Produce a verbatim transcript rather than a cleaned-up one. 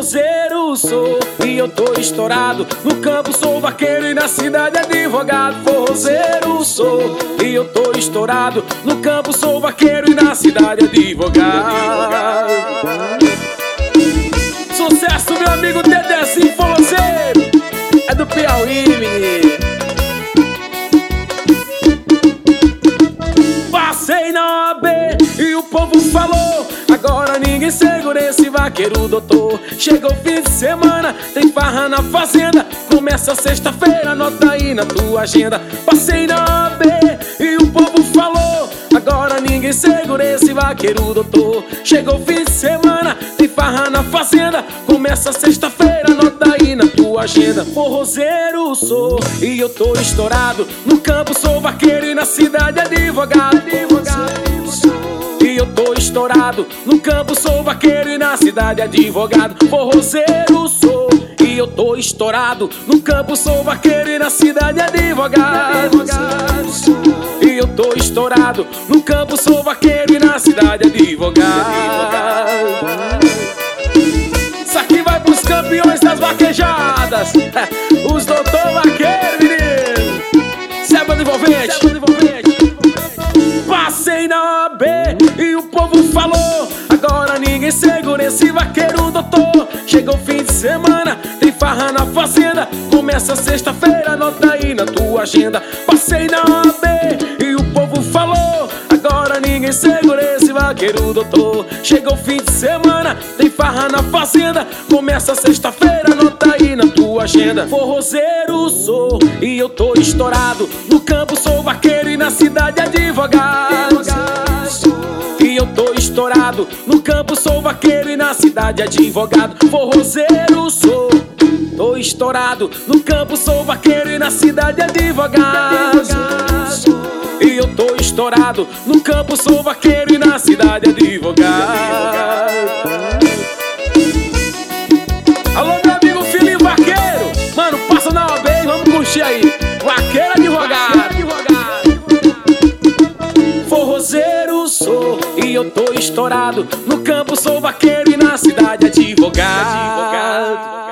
Forrozeiro sou e eu tô estourado. No campo sou vaqueiro e na cidade advogado. Forrozeiro sou e eu tô estourado. No campo sou vaqueiro e na cidade advogado. Sucesso, meu amigo Dedezinho Forrozeiro. É do Piauí, menino. Passei na O A B e o povo falou: agora ninguém segura esse vaqueiro, doutor. Chegou o fim de semana, tem farra na fazenda. Começa sexta-feira, anota aí na tua agenda. Passei na O A B e o povo falou: agora ninguém segura esse vaqueiro, doutor. Chegou o fim de semana, tem farra na fazenda. Começa sexta-feira, anota aí na tua agenda. Forrozeiro sou e eu tô estourado. No campo sou vaqueiro e na cidade advogado. E eu tô estourado. No campo sou vaqueiro e na cidade advogado. Forrozeiro sou e eu tô estourado. No campo sou vaqueiro e na cidade advogado. E eu tô estourado. No campo sou vaqueiro e na cidade advogado. Isso aqui vai pros campeões das vaquejadas. Os doutor vaqueiro, menino. Seba envolvente. Passei na O A B e o povo falou: agora ninguém segura esse vaqueiro, doutor. Chegou o fim de semana, tem farra na fazenda. Começa sexta-feira, anota aí na tua agenda. Passei na O A B e o povo falou: agora ninguém segura esse vaqueiro, doutor. Chegou o fim de semana, tem farra na fazenda. Começa sexta-feira, anota aí na tua agenda. Forrozeiro sou e eu tô estourado. No campo sou vaqueiro e na cidade advogado. E eu tô estourado. No campo sou vaqueiro e na cidade advogado. Forrozeiro sou, tô estourado. No campo sou vaqueiro e na cidade advogado. E eu tô estourado. No campo sou vaqueiro e na cidade advogado. Alô, meu amigo Filhinho Vaqueiro. Mano, passa na O A B e vamos curtir aí. Vaqueiro advogado. Forrozeiro sou e eu tô estourado. No campo sou vaqueiro e na cidade advogado.